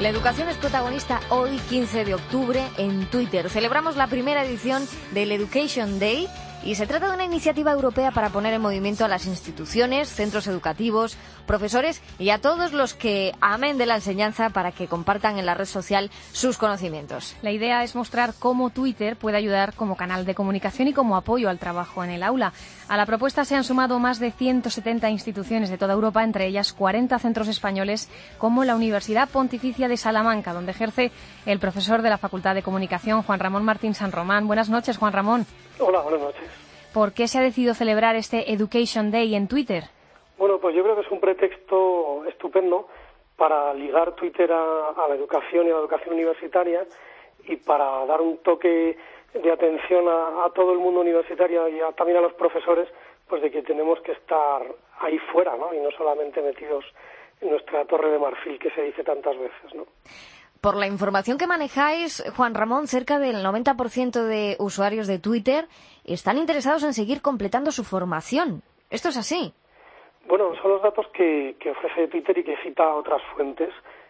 La educación es protagonista hoy, 15 de octubre, en Twitter. Celebramos la primera edición del Education Day y se trata de una iniciativa europea para poner en movimiento a las instituciones, centros educativos, profesores y a todos los que amen de la enseñanza para que compartan en la red social sus conocimientos. La idea es mostrar cómo Twitter puede ayudar como canal de comunicación y como apoyo al trabajo en el aula. A la propuesta se han sumado más de 170 instituciones de toda Europa, entre ellas 40 centros españoles, como la Universidad Pontificia de Salamanca, donde ejerce el profesor de la Facultad de Comunicación, Juan Ramón Martín San Román. Buenas noches, Juan Ramón. Hola, buenas noches. ¿Por qué se ha decidido celebrar este Education Day en Twitter? Bueno, pues yo creo que es un pretexto estupendo para ligar Twitter a la educación y a la educación universitaria y para dar un toque de atención a todo el mundo universitario y también a los profesores, pues de que tenemos que estar ahí fuera, ¿no? Y no solamente metidos en nuestra torre de marfil, que se dice tantas veces, ¿no? Por la información que manejáis, Juan Ramón, cerca del 90% de usuarios de Twitter están interesados en seguir completando su formación. ¿Esto es así? Bueno, son los datos que ofrece Twitter y que cita otras fuentes.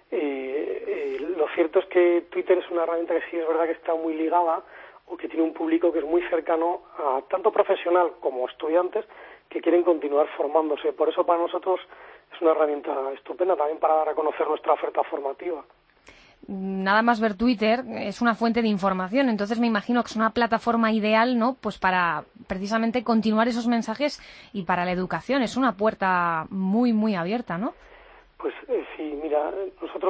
Lo cierto es que Twitter es una herramienta que sí es verdad que está muy ligada o que tiene un público que es muy cercano a tanto profesional como estudiantes que quieren continuar formándose. Por eso para nosotros es una herramienta estupenda también para dar a conocer nuestra oferta formativa. Nada más ver Twitter es una fuente de información, entonces me imagino que es una plataforma ideal, ¿no? Pues para precisamente continuar esos mensajes y para la educación es una puerta muy, muy abierta, ¿no? Pues sí, mira, nosotros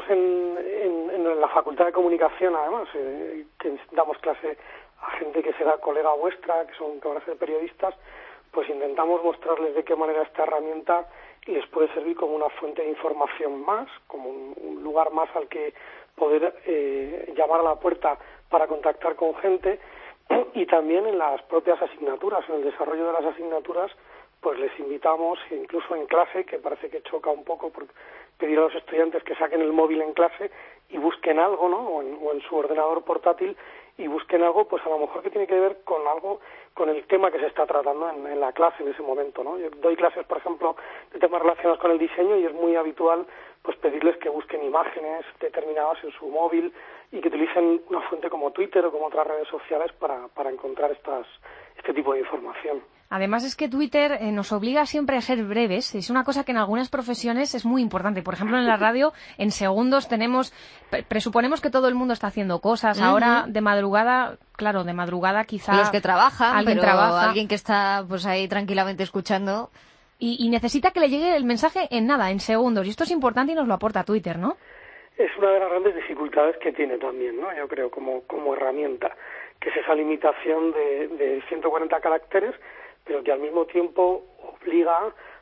en la Facultad de Comunicación, además, que damos clase a gente que será colega vuestra, que van a ser periodistas, pues intentamos mostrarles de qué manera esta herramienta les puede servir como una fuente de información más, como un lugar más al que poder llamar a la puerta para contactar con gente, y también en las propias asignaturas, en el desarrollo de las asignaturas, pues les invitamos, incluso en clase, que parece que choca un poco por pedir a los estudiantes que saquen el móvil en clase y busquen algo, ¿no? O en su ordenador portátil y busquen algo, pues a lo mejor que tiene que ver con algo, con el tema que se está tratando en la clase en ese momento, ¿no? Yo doy clases, por ejemplo, de temas relacionados con el diseño y es muy habitual pues pedirles que busquen imágenes determinadas en su móvil y que utilicen una fuente como Twitter o como otras redes sociales para encontrar este tipo de información. Además es que Twitter nos obliga siempre a ser breves. Es una cosa que en algunas profesiones es muy importante. Por ejemplo, en la radio, en segundos presuponemos que todo el mundo está haciendo cosas. Uh-huh. Ahora, de madrugada quizá... Los que trabajan, alguien trabaja. Alguien que está pues ahí tranquilamente escuchando... Y necesita que le llegue el mensaje en segundos. Y esto es importante y nos lo aporta Twitter, ¿no? Es una de las grandes dificultades que tiene también, ¿no? Yo creo, como herramienta, que es esa limitación de 140 caracteres, pero que al mismo tiempo obliga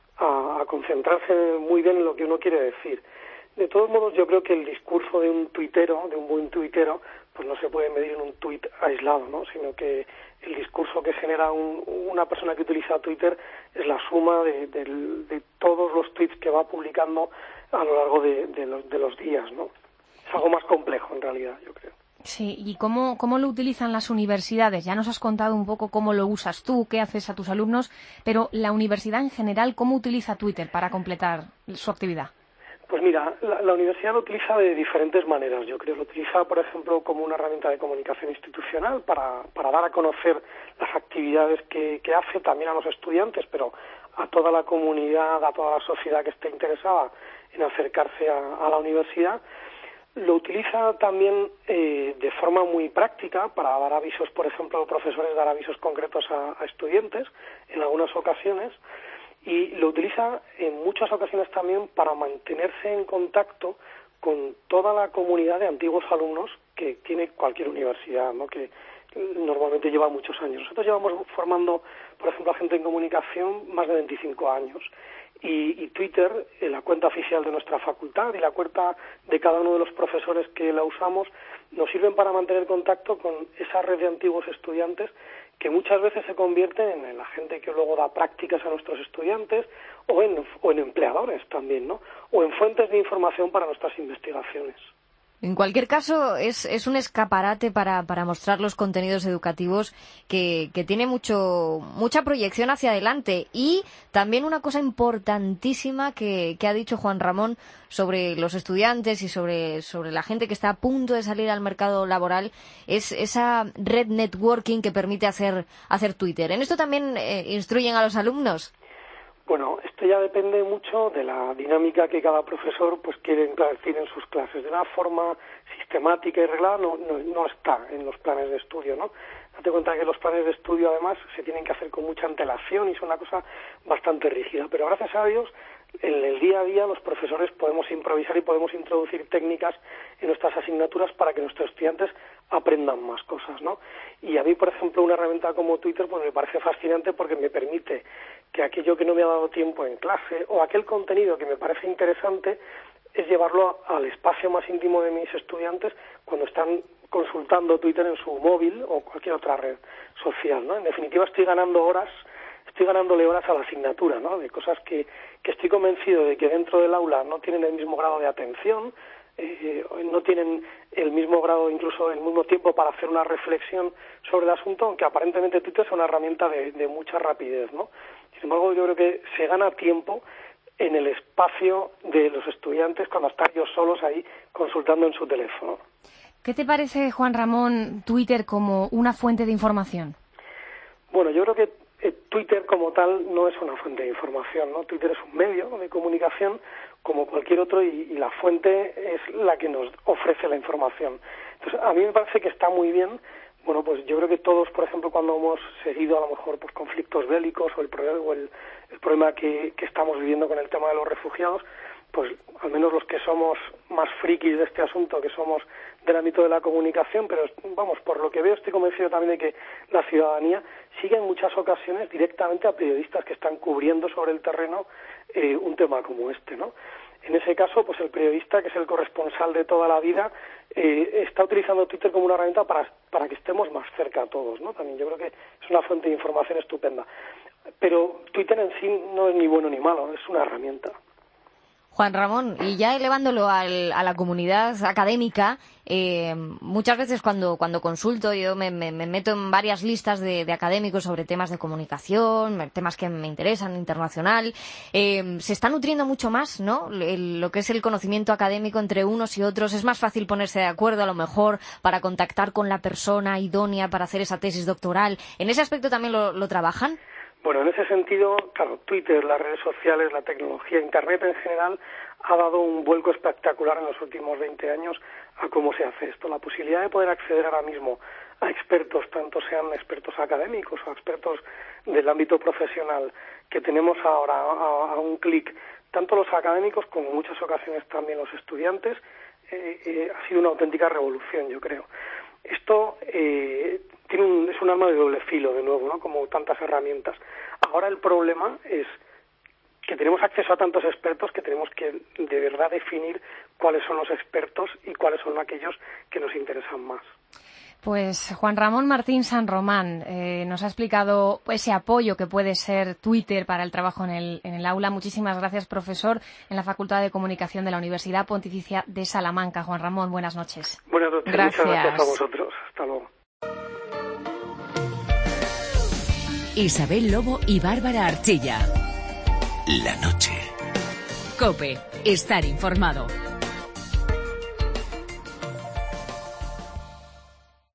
a concentrarse muy bien en lo que uno quiere decir. De todos modos, yo creo que el discurso de un buen tuitero, pues no se puede medir en un tuit aislado, ¿no? Sino que el discurso que genera una persona que utiliza Twitter es la suma de todos los tweets que va publicando a lo largo de los días, ¿no? Es algo más complejo, en realidad, yo creo. Sí, ¿y cómo lo utilizan las universidades? Ya nos has contado un poco cómo lo usas tú, qué haces a tus alumnos, pero la universidad en general, ¿cómo utiliza Twitter para completar su actividad? Pues mira, la universidad lo utiliza de diferentes maneras. Yo creo que lo utiliza, por ejemplo, como una herramienta de comunicación institucional para dar a conocer las actividades que hace también a los estudiantes, pero a toda la comunidad, a toda la sociedad que esté interesada en acercarse a la universidad. Lo utiliza también de forma muy práctica para dar avisos, por ejemplo, profesores dar avisos concretos a estudiantes en algunas ocasiones. Y lo utiliza en muchas ocasiones también para mantenerse en contacto con toda la comunidad de antiguos alumnos que tiene cualquier universidad, ¿no? Que normalmente lleva muchos años. Nosotros llevamos formando, por ejemplo, a gente en comunicación más de 25 años. Y Twitter, la cuenta oficial de nuestra facultad y la cuenta de cada uno de los profesores que la usamos, nos sirven para mantener contacto con esa red de antiguos estudiantes que muchas veces se convierten en la gente que luego da prácticas a nuestros estudiantes o en empleadores también, ¿no? O en fuentes de información para nuestras investigaciones. En cualquier caso, es un escaparate para mostrar los contenidos educativos que tiene mucha proyección hacia adelante. Y también una cosa importantísima que ha dicho Juan Ramón sobre los estudiantes y sobre la gente que está a punto de salir al mercado laboral es esa red networking que permite hacer Twitter. ¿En esto también instruyen a los alumnos? Bueno, esto ya depende mucho de la dinámica que cada profesor pues quiere introducir en sus clases. De una forma sistemática y reglada no está en los planes de estudio, ¿no? Date cuenta que los planes de estudio, además, se tienen que hacer con mucha antelación y es una cosa bastante rígida. Pero gracias a Dios, en el día a día los profesores podemos improvisar y podemos introducir técnicas en nuestras asignaturas para que nuestros estudiantes aprendan más cosas, ¿no? Y a mí, por ejemplo, una herramienta como Twitter pues me parece fascinante porque me permite que aquello que no me ha dado tiempo en clase o aquel contenido que me parece interesante es llevarlo al espacio más íntimo de mis estudiantes cuando están consultando Twitter en su móvil o cualquier otra red social, ¿no? En definitiva, estoy ganándole horas a la asignatura, ¿no? De cosas que estoy convencido de que dentro del aula no tienen el mismo grado de atención, no tienen el mismo grado, incluso el mismo tiempo para hacer una reflexión sobre el asunto, aunque aparentemente Twitter es una herramienta de mucha rapidez, ¿no? Sin embargo, yo creo que se gana tiempo en el espacio de los estudiantes cuando están ellos solos ahí consultando en su teléfono. ¿Qué te parece, Juan Ramón, Twitter como una fuente de información? Bueno, yo creo que Twitter como tal no es una fuente de información, ¿no? Twitter es un medio de comunicación como cualquier otro y la fuente es la que nos ofrece la información. Entonces, a mí me parece que está muy bien. Bueno, pues yo creo que todos, por ejemplo, cuando hemos seguido a lo mejor pues conflictos bélicos o el problema que estamos viviendo con el tema de los refugiados, pues al menos los que somos más frikis de este asunto, que somos del ámbito de la comunicación, pero vamos, por lo que veo estoy convencido también de que la ciudadanía sigue en muchas ocasiones directamente a periodistas que están cubriendo sobre el terreno un tema como este, ¿no? En ese caso, pues el periodista, que es el corresponsal de toda la vida, está utilizando Twitter como una herramienta para que estemos más cerca a todos, ¿no? También yo creo que es una fuente de información estupenda. Pero Twitter en sí no es ni bueno ni malo, es una herramienta. Juan Ramón, y ya elevándolo a la comunidad académica, muchas veces cuando consulto, yo me meto en varias listas de académicos sobre temas de comunicación, temas que me interesan, internacional, se está nutriendo mucho más, ¿no? Lo que es el conocimiento académico entre unos y otros. Es más fácil ponerse de acuerdo, a lo mejor, para contactar con la persona idónea para hacer esa tesis doctoral. ¿En ese aspecto también lo trabajan? Bueno, en ese sentido, claro, Twitter, las redes sociales, la tecnología, Internet en general, ha dado un vuelco espectacular en los últimos 20 años a cómo se hace esto. La posibilidad de poder acceder ahora mismo a expertos, tanto sean expertos académicos o expertos del ámbito profesional, que tenemos ahora a un clic, tanto los académicos como en muchas ocasiones también los estudiantes, ha sido una auténtica revolución, yo creo. Esto es un arma de doble filo, de nuevo, ¿no? Como tantas herramientas. Ahora el problema es que tenemos acceso a tantos expertos que tenemos que de verdad definir cuáles son los expertos y cuáles son aquellos que nos interesan más. Pues Juan Ramón Martín San Román nos ha explicado ese apoyo que puede ser Twitter para el trabajo en el aula. Muchísimas gracias, profesor en la Facultad de Comunicación de la Universidad Pontificia de Salamanca. Juan Ramón, buenas noches. Buenas noches, gracias. Muchas gracias a vosotros. Hasta luego. Isabel Lobo y Bárbara Archilla. La noche. COPE. Estar informado.